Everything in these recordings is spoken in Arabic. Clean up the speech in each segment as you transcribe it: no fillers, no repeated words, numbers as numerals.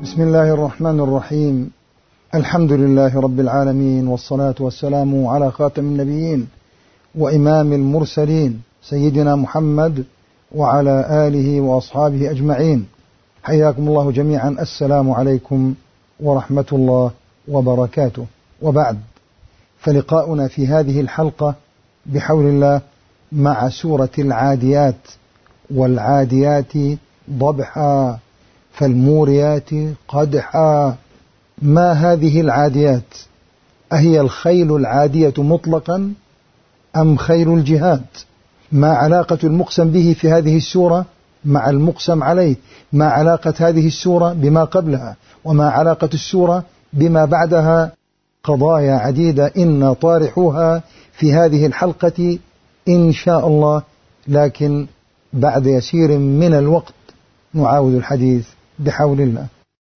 بسم الله الرحمن الرحيم. الحمد لله رب العالمين، والصلاة والسلام على خاتم النبيين وإمام المرسلين سيدنا محمد وعلى آله وأصحابه أجمعين. حياكم الله جميعا، السلام عليكم ورحمة الله وبركاته. وبعد، فلقاؤنا في هذه الحلقة بحول الله مع سورة العاديات. والعاديات ضبحا فالموريات قدحا. ما هذه العاديات؟ أهي الخيل العادية مطلقا أم خيل الجهاد؟ ما علاقة المقسم به في هذه السورة مع المقسم عليه؟ ما علاقة هذه السورة بما قبلها؟ وما علاقة السورة بما بعدها؟ قضايا عديدة إن طارحوها في هذه الحلقة إن شاء الله، لكن بعد يسير من الوقت نعاود الحديث بحول الله.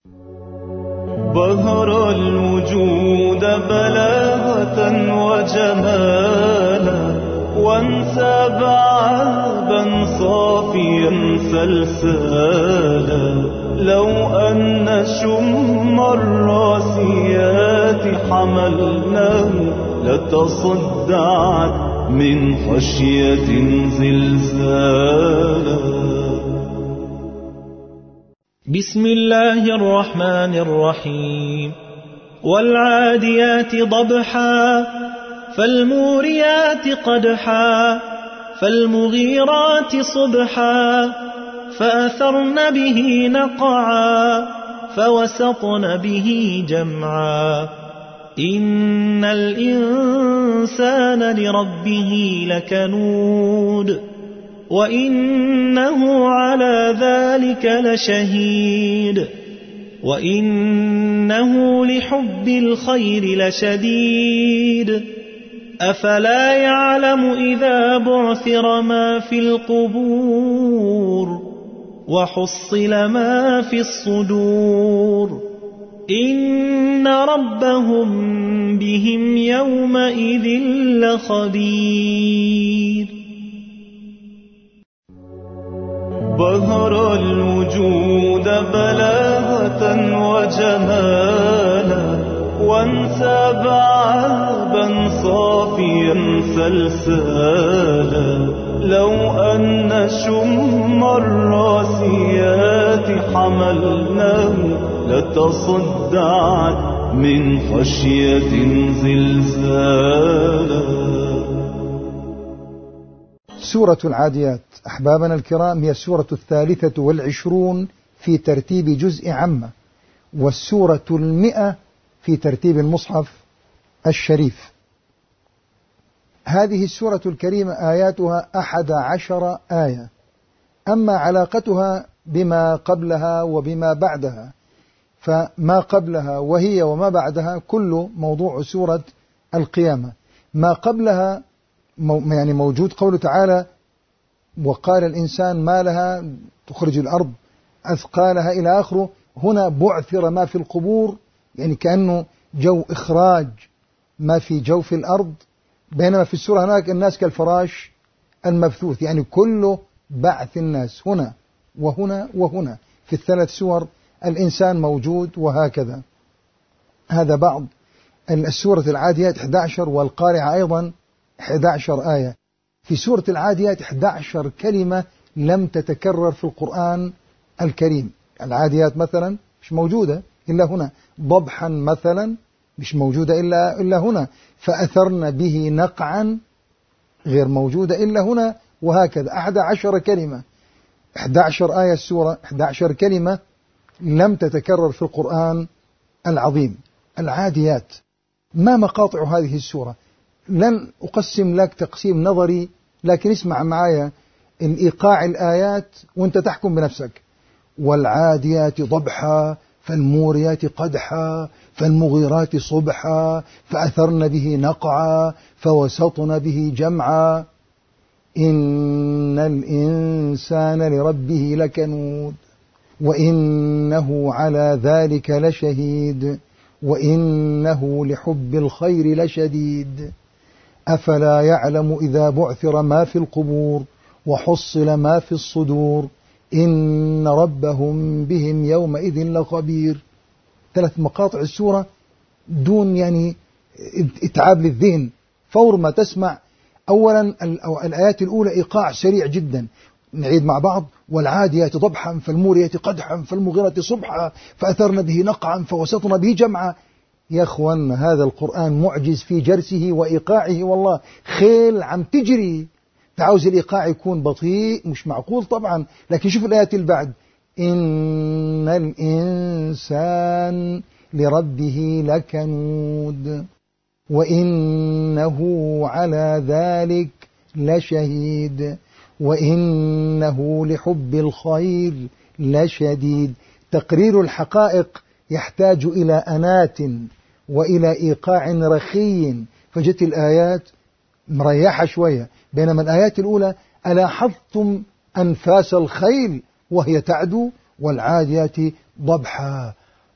بهر الوجود بلاغة وجمالا، وانساب عذبا صافيا سلسالا. لو أن شم الراسيات حملناه لتصدعت من خشية زلزالا. بسم الله الرحمن الرحيم. والعاديات ضبحا فالموريات قدحا فالمغيرات صبحا فأثرن به نقعا فوسطن به جمعا. إن الإنسان لربه لكنود وإنه على ذلك لشهيد وإنه لحب الخير لشديد. أفلا يعلم إذا بعثر ما في القبور وحصل ما في الصدور. إن ربهم بهم يومئذ لخبير. بهر الوجود بلاغة وجمالا، وانساب عذبا صافيا سلسالا. لو أن شم الراسيات حملناه لتصدعت من خشية زلزالا. سورة العاديات أحبابنا الكرام هي السورة 23 في ترتيب جزء عامة، والسورة 100 في ترتيب المصحف الشريف. هذه السورة الكريمة آياتها 11 آية. أما علاقتها بما قبلها وبما بعدها، فما قبلها وهي وما بعدها كل موضوع سورة القيامة. ما قبلها يعني موجود قوله تعالى: وقال الإنسان ما لها تخرج الأرض أثقالها إلى آخره. هنا بعثر ما في القبور، يعني كأنه جو إخراج ما في جوف الأرض، بينما في السورة هناك الناس كالفراش المبثوث، يعني كله بعث الناس هنا وهنا وهنا. في الثلاث سور الإنسان موجود وهكذا. هذا بعض السورة العاديات 11، والقارعة أيضا 11 آية. في سورة العاديات 11 كلمة لم تتكرر في القرآن الكريم. العاديات مثلا مش موجودة إلا هنا، ضبحا مثلا مش موجودة إلا هنا، فأثرن به نقعا غير موجودة إلا هنا، وهكذا 11 كلمة. 11 آية السورة، 11 كلمة لم تتكرر في القرآن العظيم. العاديات، ما مقاطع هذه السورة؟ لن أقسم لك تقسيم نظري، لكن اسمع معايا الإيقاع الآيات وانت تحكم بنفسك. والعاديات ضبحا فالموريات قدحا فالمغيرات صبحا فأثرن به نقعا فوسطن به جمعا. إن الإنسان لربه لكنود وإنه على ذلك لشهيد وإنه لحب الخير لشديد. أفلا يعلم إذا بعثر ما في القبور وحصل ما في الصدور إن ربهم بهم يومئذ لخبير. 3 مقاطع السورة دون يعني إتعاب للذهن فور ما تسمع. أولا الآيات الأولى إيقاع سريع جدا، نعيد مع بعض: والعاديات ضبحا فالموريات قدحا فالمغيرات صبحا فأثرن به نقعا فوسطن به جمعا. يا أخوان هذا القرآن معجز في جرسه وإيقاعه، والله خيل عم تجري، تعاوز الإيقاع يكون بطيء مش معقول طبعا. لكن شوف الآيات اللي بعد: إن الإنسان لربه لكنود وإنه على ذلك لشهيد وإنه لحب الخير لشديد. تقرير الحقائق يحتاج إلى أنات وإلى إيقاع رخي، فجت الآيات مريحة شوية. بينما الآيات الأولى: ألاحظتم أنفاس الخيل وهي تعدو والعاديات ضبحا.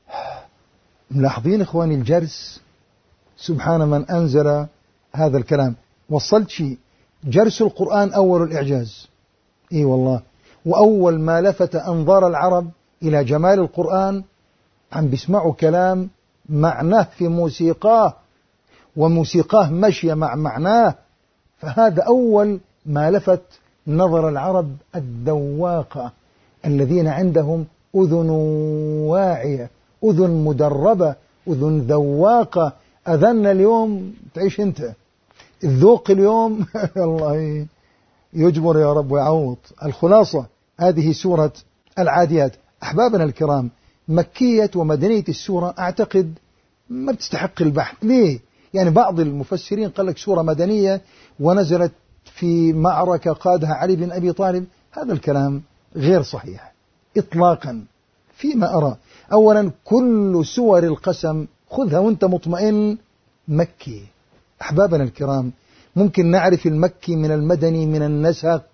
ملاحظين إخواني الجرس؟ سبحان من أنزل هذا الكلام. وصلت شيء، جرس القرآن أول الإعجاز، إي والله. وأول ما لفت أنظار العرب إلى جمال القرآن عم بيسمعوا كلام معناه في موسيقاه، وموسيقاه مشي مع معناه. فهذا أول ما لفت نظر العرب الذواقة، الذين عندهم أذن واعية، أذن مدربة، أذن ذواقة. أذن اليوم تعيش أنت، الذوق اليوم الله يجبر يا رب ويعوض. الخلاصة: هذه سورة العاديات. أحبابنا الكرام، مكية ومدنية السورة أعتقد ما بتستحق البحث. ليه؟ يعني بعض المفسرين قال لك سورة مدنية ونزلت في معركة قادها علي بن أبي طالب. هذا الكلام غير صحيح إطلاقا فيما أرى. أولا كل سور القسم خذها وانت مطمئن مكي. أحبابنا الكرام، ممكن نعرف المكي من المدني من النسق،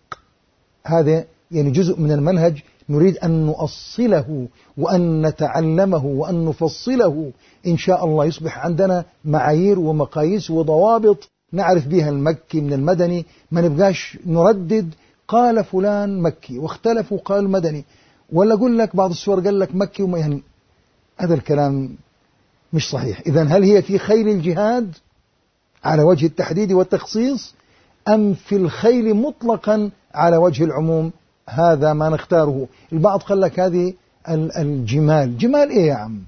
هذا يعني جزء من المنهج نريد أن نؤصله وأن نتعلمه وأن نفصله إن شاء الله. يصبح عندنا معايير ومقاييس وضوابط نعرف بها المكي من المدني، ما نبقاش نردد قال فلان مكي واختلفوا قال مدني، ولا أقول لك بعض السور قال لك مكي وما يعني هذا الكلام مش صحيح. إذن هل هي في خيل الجهاد على وجه التحديد والتخصيص أم في الخيل مطلقا على وجه العموم؟ هذا ما نختاره. البعض قال لك هذه الجمال. جمال إيه يا عم؟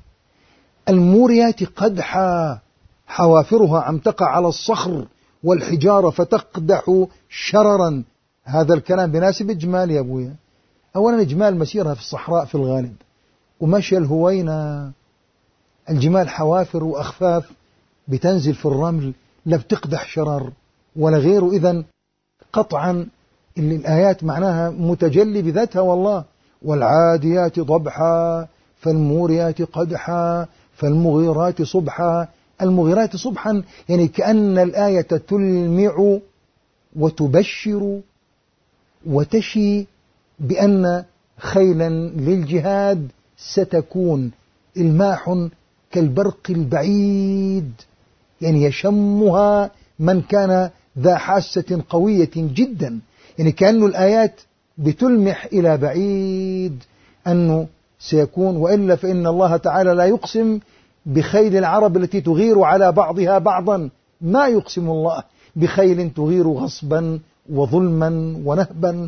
الموريات قدحا حوافرها عم تقع على الصخر والحجارة فتقدح شررا. هذا الكلام بناسب الجمال يا أبويا. أولا الجمال مسيرها في الصحراء في الغالب، ومشي الهوينة. الجمال حوافر وأخفاف بتنزل في الرمل، لا بتقدح شرر ولا غيره. إذن قطعا اللي الآيات معناها متجلي بذاتها والله. والعاديات ضبحا فالموريات قدحا فالمغيرات صبحا. المغيرات صبحا يعني كأن الآية تلمع وتبشر وتشي بأن خيلا للجهاد ستكون الماح كالبرق البعيد، يعني يشمها من كان ذا حاسة قوية جدا. يعني كأن الآيات بتلمح إلى بعيد أنه سيكون. وإلا فإن الله تعالى لا يقسم بخيل العرب التي تغير على بعضها بعضا، ما يقسم الله بخيل تغير غصبا وظلما ونهبا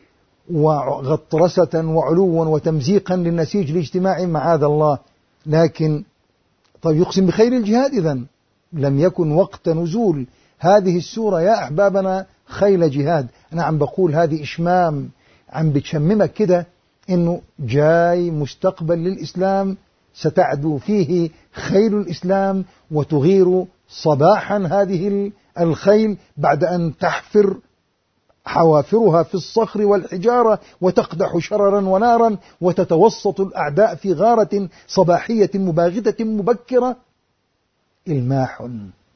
وغطرسة وعلوا وتمزيقا للنسيج الاجتماعي معاذ الله. لكن طيب يقسم بخيل الجهاد؟ إذن لم يكن وقت نزول هذه السورة يا أحبابنا خيل جهاد. أنا عم بقول هذه إشمام، عم بتشممك كده إنه جاي مستقبل للإسلام ستعدو فيه خيل الإسلام وتغير صباحا هذه الخيل بعد أن تحفر حوافرها في الصخر والحجارة وتقدح شررا ونارا وتتوسط الأعداء في غارة صباحية مباغتة مبكرة. الماح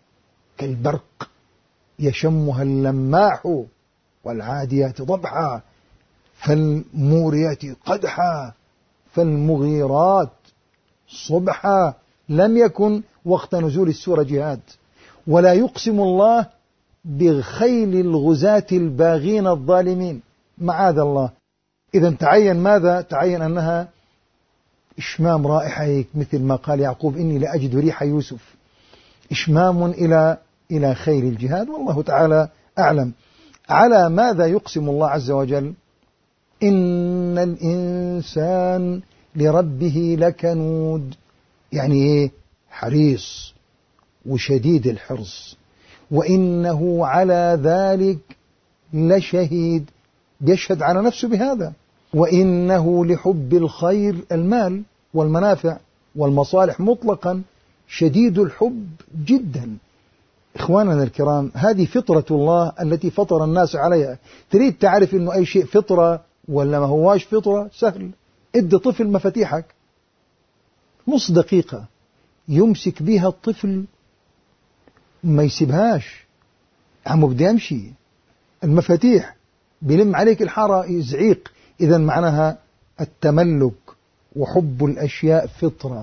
كالبرق يشمها اللماح والعاديات ضبحا فالموريات قدحا فالمغيرات صبحا. لم يكن وقت نزول السورة جهاد. ولا يقسم الله بخيل الغزاة الباغين الظالمين معاذ الله. إذا تعين ماذا؟ تعين أنها إشمام رائحة، مثل ما قال يعقوب إني لأجد ريح يوسف، إشمام إلى خير الجهاد، والله تعالى أعلم. على ماذا يقسم الله عز وجل؟ إن الإنسان لربه لكنود، يعني إيه؟ حريص وشديد الحرص، وإنه على ذلك لشهيد، بيشهد على نفسه بهذا، وإنه لحب الخير، المال والمنافع والمصالح مطلقا، شديد الحب جدا. إخواننا الكرام، هذه فطرة الله التي فطر الناس عليها. تريد تعرف إنه أي شيء فطرة ولا ما هواش فطرة؟ سهل، ادي طفل مفاتيحك نص دقيقة يمسك بها الطفل ما يسيبهاش، عمو بدي أمشي، المفاتيح بيلم عليك الحارة يزعيق. إذا معناها التملك وحب الأشياء فطرة،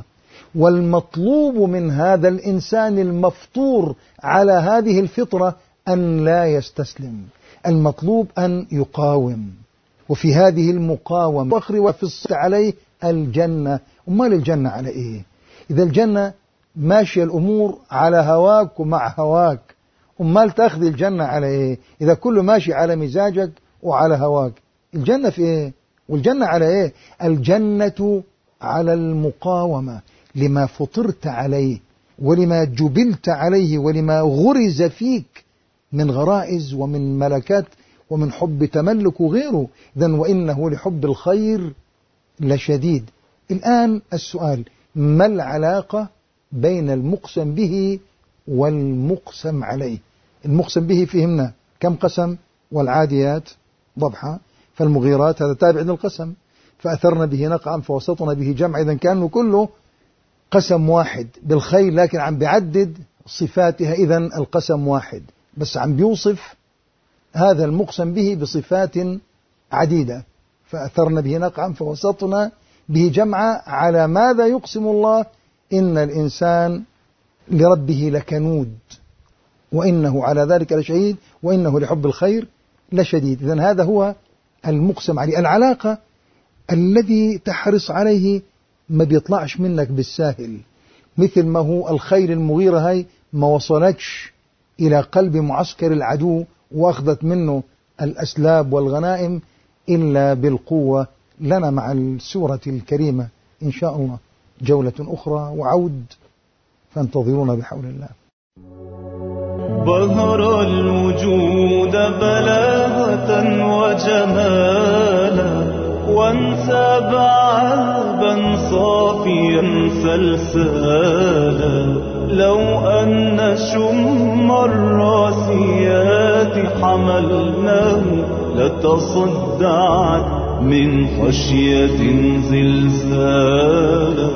والمطلوب من هذا الإنسان المفطور على هذه الفطرة أن لا يستسلم، المطلوب أن يقاوم. وفي هذه المقاومة فخر وفي الصلاة عليه الجنة. أمال الجنة على إيه؟ إذا الجنة ماشية الأمور على هواك ومع هواك، أمال تأخذ الجنة على إيه؟ إذا كله ماشي على مزاجك وعلى هواك، الجنة في إيه؟ والجنة على إيه؟ الجنة على المقاومة لما فطرت عليه ولما جبلت عليه ولما غرز فيك من غرائز ومن ملكات ومن حب تملك وغيره. إذن وإنه لحب الخير لشديد. الآن السؤال: ما العلاقة بين المقسم به والمقسم عليه؟ المقسم به فهمنا كم قسم: والعاديات ضبحا، فالمغيرات هذا تابع للقسم، فأثرنا به نقعا فوسطنا به جمع. إذن كانوا كله قسم واحد بالخير، لكن عم بيعدد صفاتها. إذن القسم واحد بس عم بيوصف هذا المقسم به بصفات عديدة. فأثرنا به نقعا فوسطنا به جمعا. على ماذا يقسم الله؟ إن الإنسان لربه لكنود، وإنه على ذلك لشهيد، وإنه لحب الخير لشديد. إذن هذا هو المقسم عليه. العلاقة الذي تحرص عليه ما بيطلعش منك بالساهل، مثل ما هو الخيل المغيرة هاي ما وصلتش إلى قلب معسكر العدو وأخذت منه الأسلاب والغنائم إلا بالقوة. لنا مع السورة الكريمة إن شاء الله جولة أخرى وعود، فانتظرونا بحول الله. بهر الوجود بلاغة وجمالا، وانساب عذبا صافيا سلسالا. لو أن شم الراسيات حملناه لتصدعت من خشية زلزالا.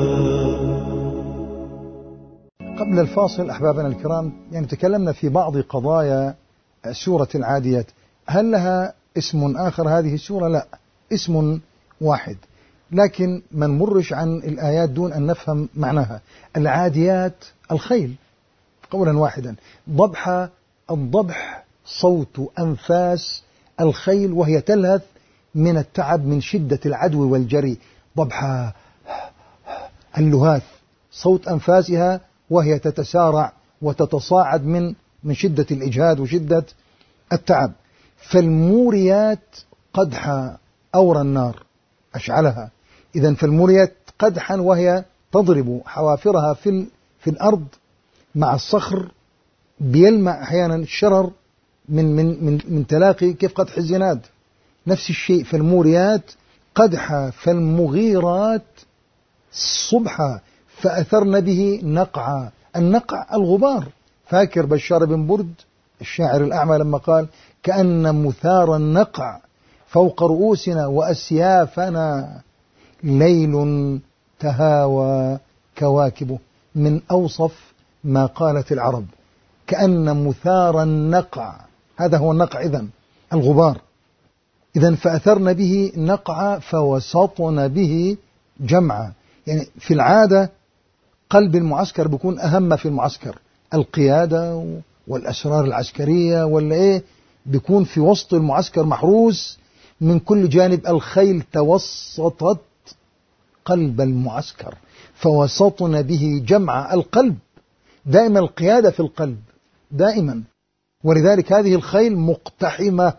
قبل الفاصل أحبابنا الكرام، يعني تكلمنا في بعض قضايا سورة العاديات. هل لها اسم آخر هذه السورة؟ لا، اسم واحد، لكن ما نمرش عن الآيات دون أن نفهم معناها. العاديات الخيل قولا واحدا، ضبحة، الضبح صوت أنفاس الخيل وهي تلهث من التعب من شدة العدو والجري. ضبحة اللهاث، صوت أنفاسها وهي تتسارع وتتصاعد من شدة الإجهاد وشدة التعب. فالموريات قدحا، أورى النار أشعلها. إذن فالموريات قدحا وهي تضرب حوافرها في الأرض مع الصخر، بيلمع أحيانا الشرر من تلاقي كيف قدح الزناد. نفس الشيء فالموريات قدحا، فالمغيرات صبحا، فأثرن به نقعا. النقع الغبار. فاكر بشار بن برد الشاعر الأعمى لما قال: كأن مثار النقع فوق رؤوسنا وأسيافنا ليل تهاوى كواكبه. من أوصف ما قالت العرب، كأن مثار النقع، هذا هو النقع إذن الغبار. إذن فأثرن به نقعا فوسطن به جمعا. يعني في العادة قلب المعسكر بيكون أهم في المعسكر، القيادة والأسرار العسكرية ولا إيه، بيكون في وسط المعسكر محروس من كل جانب الخيل توسطت قلب المعسكر، فوسطن به جمع القلب. دائما القيادة في القلب دائما، ولذلك هذه الخيل مقتحمة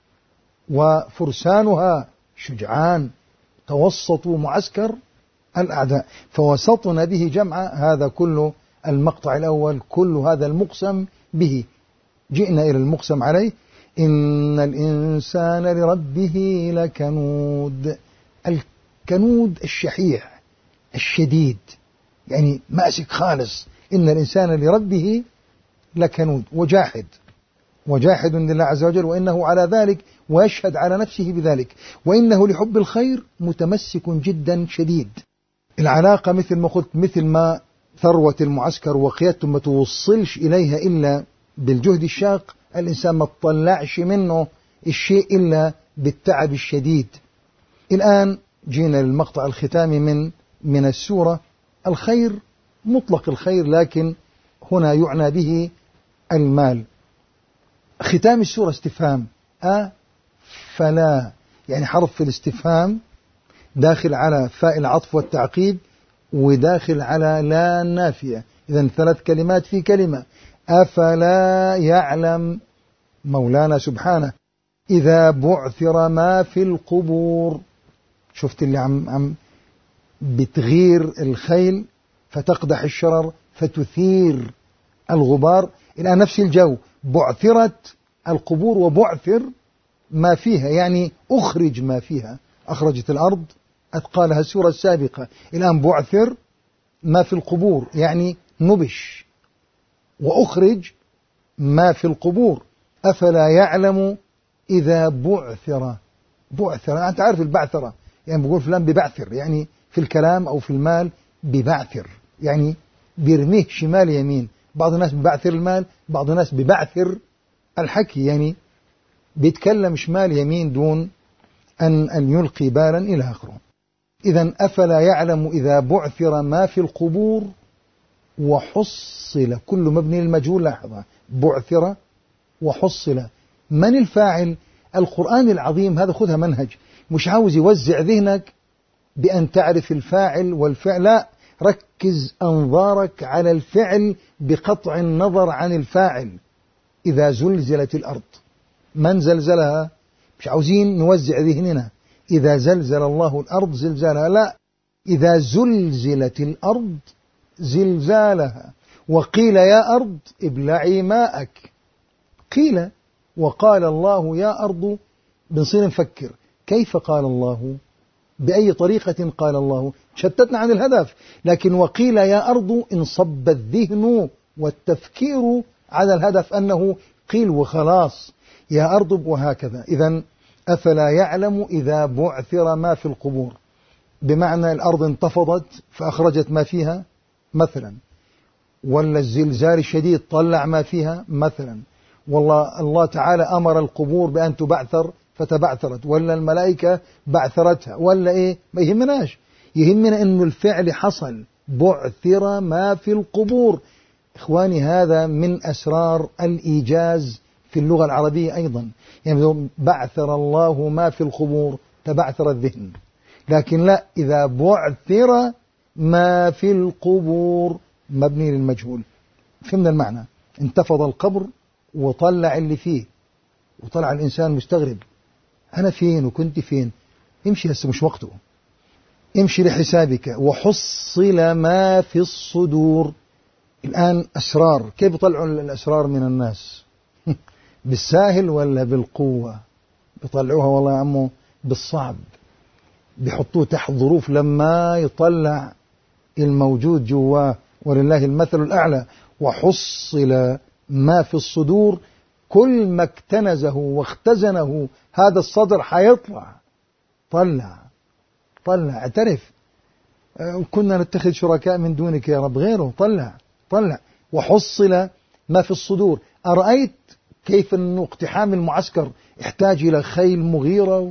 وفرسانها شجعان، توسطوا معسكر الأعداء فوسطن به جمع. هذا كله المقطع الأول، كل هذا المقسم به. جئنا إلى المقسم عليه. إن الإنسان لربه لكنود. الكنود الشحيح الشديد، يعني ماسك خالص. إن الإنسان لربه لكنود، وجاحد لله عز وجل، وإنه على ذلك ويشهد على نفسه بذلك، وإنه لحب الخير متمسك جدا شديد. العلاقة مثل ما قلت، مثل ما ثروة المعسكر وقيادته ما توصلش إليها إلا بالجهد الشاق. الإنسان ما تطلعش منه الشيء إلا بالتعب الشديد. الآن جينا للمقطع الختامي من السورة. الخير مطلق الخير، لكن هنا يعنى به المال. ختام السورة استفهام، فلا، يعني حرف الاستفهام داخل على فاء العطف والتعقيب، وداخل على لا نافية. إذن 3 كلمات في كلمة. أفلا يعلم مولانا سبحانه إذا بعثر ما في القبور. شفت اللي عم بتغير الخيل فتقدح الشرر فتثير الغبار. الآن نفس الجو، بعثرت القبور وبعثر ما فيها، يعني أخرج ما فيها. أخرجت الأرض أثقالها السورة السابقة. الآن بعثر ما في القبور، يعني نبش وأخرج ما في القبور. أفلا يعلم إذا بعثر. أنت عارف البعثرة، يعني بقول فلان ببعثر، يعني في الكلام أو في المال ببعثر، يعني بيرميه شمال يمين. بعض الناس ببعثر المال، بعض الناس ببعثر الحكي، يعني بيتكلم شمال يمين دون أن يلقي بالا إلى آخره. إذن أفلا يعلم إذا بعثر ما في القبور وحصل. كل مبني للمجهول. لاحظة، بعثر وحصل. من الفاعل؟ القرآن العظيم هذا خذها منهج، مش عاوز يوزع ذهنك بأن تعرف الفاعل والفعل، لا، ركز أنظارك على الفعل بقطع النظر عن الفاعل. إذا زلزلت الأرض، من زلزلها؟ مش عاوزين نوزع ذهننا إذا زلزل الله الأرض زلزالها، لا، إذا زلزلت الأرض زلزالها. وقيل يا أرض ابلعي ماءك. قيل، وقال الله يا أرض. بنصير نفكر كيف قال الله، بأي طريقة قال الله، شتتنا عن الهدف. لكن وقيل يا أرض انصب الذهن والتفكير على الهدف، أنه قيل وخلاص يا أرض، وهكذا. إذن أفلا يعلم إذا بعثر ما في القبور، بمعنى الأرض انتفضت فأخرجت ما فيها مثلا، ولا الزلزال الشديد طلع ما فيها مثلا، والله الله تعالى أمر القبور بأن تبعثر فتبعثرت، ولا الملائكة بعثرتها، ولا إيه، ما يهمناش. يهمنا أن الفعل حصل، بعثر ما في القبور. إخواني، هذا من أسرار الإيجاز في اللغة العربية أيضا. يعني بعثر الله ما في القبور تبعثر الذهن، لكن لا، إذا بعثر ما في القبور مبني للمجهول. فهمنا المعنى. انتفض القبر وطلع اللي فيه، وطلع الإنسان مستغرب، أنا فين وكنت فين؟ امشي، هسه مش وقته، امشي لحسابك. وحصل ما في الصدور. الآن أسرار، كيف يطلعوا الأسرار من الناس؟ بالساهل ولا بالقوة؟ بيطلعوها والله يا عمو بالصعب، بيحطوه تحت ظروف لما يطلع الموجود جواه، ولله المثل الأعلى. وحصل ما في الصدور، كل ما اكتنزه واختزنه هذا الصدر حيطلع. طلع اعترف، كنا نتخذ شركاء من دونك يا رب غيره. طلع. وحصل ما في الصدور. أرأيت كيف أن اقتحام المعسكر يحتاج إلى خيل مغيرة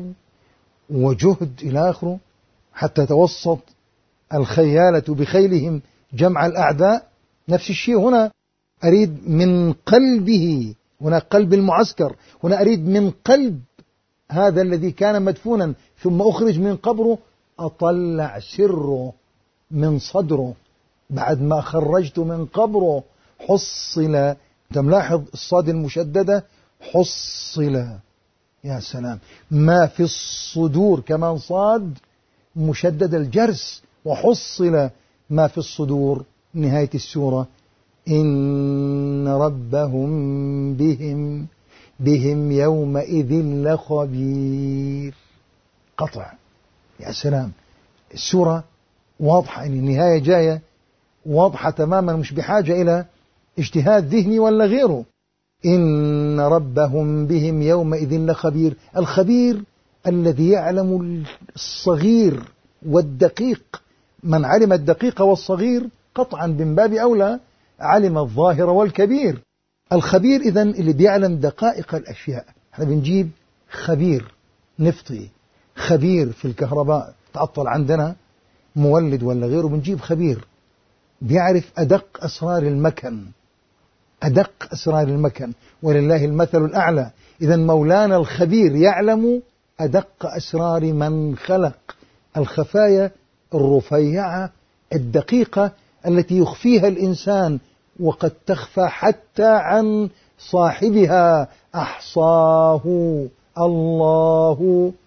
وجهد إلى آخره حتى توسط الخيالة بخيلهم جمع الأعداء. نفس الشيء هنا، أريد من قلبه، هنا قلب المعسكر، هنا أريد من قلب هذا الذي كان مدفونا ثم أخرج من قبره أطلع سره من صدره بعد ما خرجت من قبره. حصل، تملاحظ الصاد المشددة، حصل، يا سلام، ما في الصدور، كمان صاد مشدد الجرس، وحصل ما في الصدور. نهاية السورة إن ربهم بهم يومئذ لخبير. قطع، يا سلام. السورة واضحة، إن النهاية جاية واضحة تماما، مش بحاجة إلى اجتهاد ذهني ولا غيره. إن ربهم بهم يومئذ لخبير. الخبير الذي يعلم الصغير والدقيق. من علم الدقيق والصغير قطعا من باب أولى علم الظاهر والكبير. الخبير إذن اللي بيعلم دقائق الأشياء. احنا بنجيب خبير نفطي، خبير في الكهرباء، تعطل عندنا مولد ولا غيره، بنجيب خبير بيعرف أدق أسرار المكن، أدق أسرار المكن، ولله المثل الأعلى. إذن مولانا الخبير يعلم أدق أسرار من خلق، الخفايا الرفيعة الدقيقة التي يخفيها الإنسان وقد تخفى حتى عن صاحبها. أحصاه الله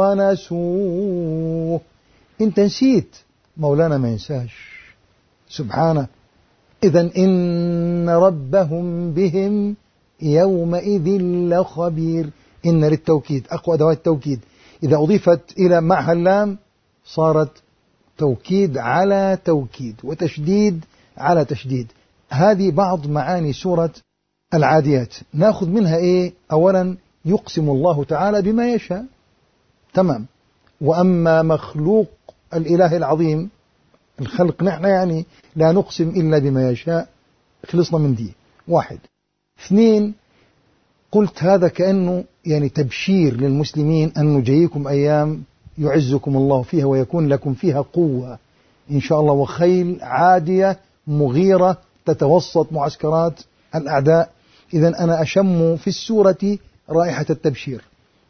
ونسوه. انت نسيت، مولانا ما ينساش سبحانه. إذن إن ربهم بهم يومئذ لخبير. إن للتوكيد، أقوى أدوات التوكيد، إذا أضيفت إلى معها اللام صارت توكيد على توكيد وتشديد على تشديد. هذه بعض معاني سورة العاديات. نأخذ منها إيه؟ أولا يقسم الله تعالى بما يشاء، تمام. وأما مخلوق الإله العظيم، الخلق نحن يعني لا نقسم إلا بما يشاء. خلصنا من دي، واحد. اثنين، قلت هذا كأنه يعني تبشير للمسلمين أن جايكم أيام يعزكم الله فيها ويكون لكم فيها قوة إن شاء الله، وخيل عادية مغيرة تتوسط معسكرات الأعداء. إذن أنا أشم في السورة رائحة التبشير.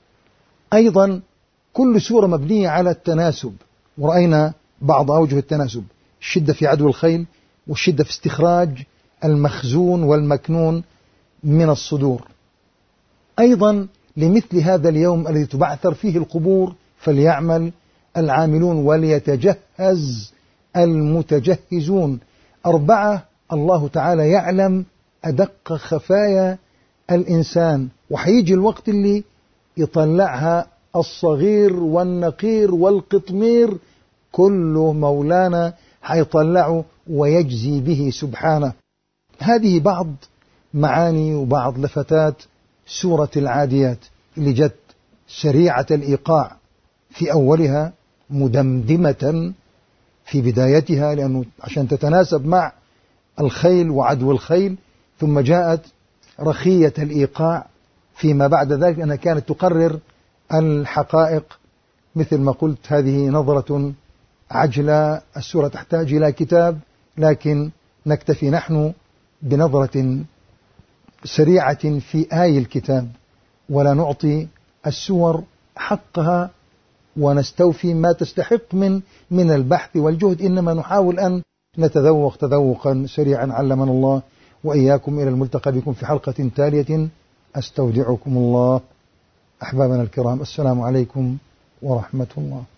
أيضا كل سورة مبنية على التناسب، ورأينا بعض أوجه التناسب، الشدة في عدو الخيل، والشدة في استخراج المخزون والمكنون من الصدور. أيضا لمثل هذا اليوم الذي تبعثر فيه القبور فليعمل العاملون وليتجهز المتجهزون. أربعة، الله تعالى يعلم أدق خفايا الإنسان، وحيجي الوقت اللي يطلعها الصغير والنقير والقطمير كله مولانا حيطلعه ويجزي به سبحانه. هذه بعض معاني وبعض لفتات سورة العاديات اللي جت سريعة الإيقاع في أولها، مدمدمة في بدايتها لأنه عشان تتناسب مع الخيل وعدو الخيل، ثم جاءت رخية الإيقاع فيما بعد ذلك أنها كانت تقرر الحقائق. مثل ما قلت هذه نظرة عجلة، السورة تحتاج إلى كتاب، لكن نكتفي نحن بنظرة سريعة في آي الكتاب، ولا نعطي السور حقها ونستوفي ما تستحق من البحث والجهد، إنما نحاول أن نتذوق تذوقا سريعا. علمنا الله وإياكم. إلى الملتقى بكم في حلقة تالية. أستودعكم الله. أحبابنا الكرام، السلام عليكم ورحمة الله.